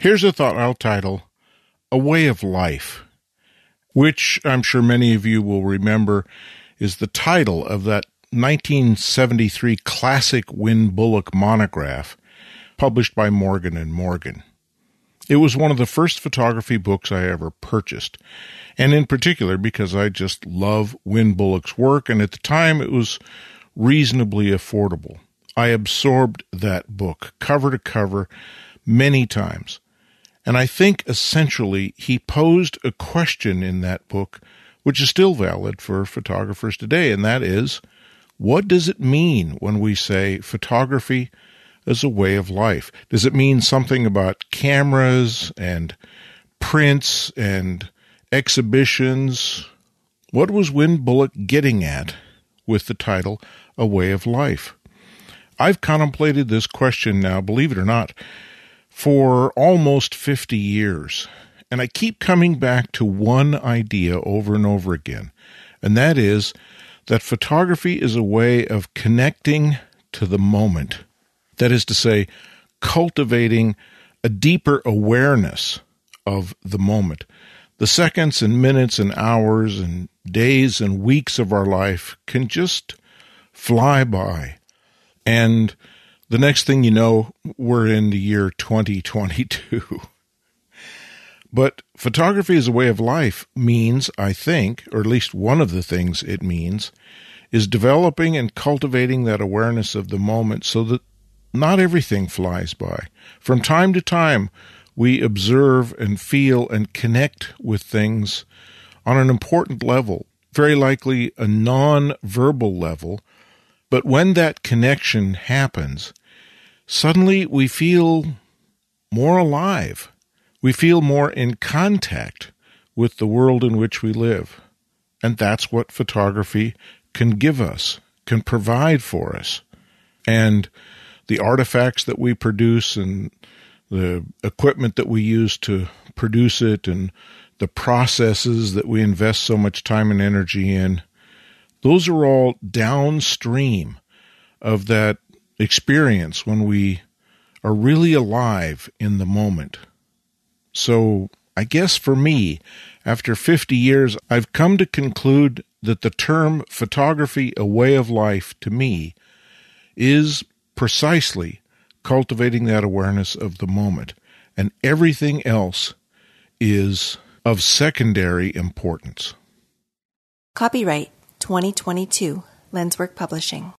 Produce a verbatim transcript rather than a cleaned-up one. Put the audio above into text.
Here's a thought I'll title, A Way of Life, which I'm sure many of you will remember is the title of that nineteen seventy-three classic Win Bullock monograph published by Morgan and Morgan. It was one of the first photography books I ever purchased, and in particular because I just love Win Bullock's work, and at the time it was reasonably affordable. I absorbed that book cover to cover many times, and I think essentially he posed a question in that book which is still valid for photographers today, and that is, what does it mean when we say photography as a way of life? Does it mean something about cameras and prints and exhibitions? What was Win Bullock getting at with the title, A Way of Life? I've contemplated this question now, believe it or not, for almost fifty years, and I keep coming back to one idea over and over again, and that is that photography is a way of connecting to the moment. That is to say, cultivating a deeper awareness of the moment. The seconds and minutes and hours and days and weeks of our life can just fly by. And the next thing you know, we're in the year twenty twenty-two. But photography as a way of life means, I think, or at least one of the things it means, is developing and cultivating that awareness of the moment so that not everything flies by. From time to time, we observe and feel and connect with things on an important level, very likely a non-verbal level. But when that connection happens, suddenly we feel more alive. We feel more in contact with the world in which we live. And that's what photography can give us, can provide for us. And the artifacts that we produce and the equipment that we use to produce it and the processes that we invest so much time and energy in, those are all downstream of that experience when we are really alive in the moment. So I guess for me, after fifty years, I've come to conclude that the term photography, a way of life, to me, is precisely cultivating that awareness of the moment, and everything else is of secondary importance. Copyright twenty twenty-two, Lenswork Publishing.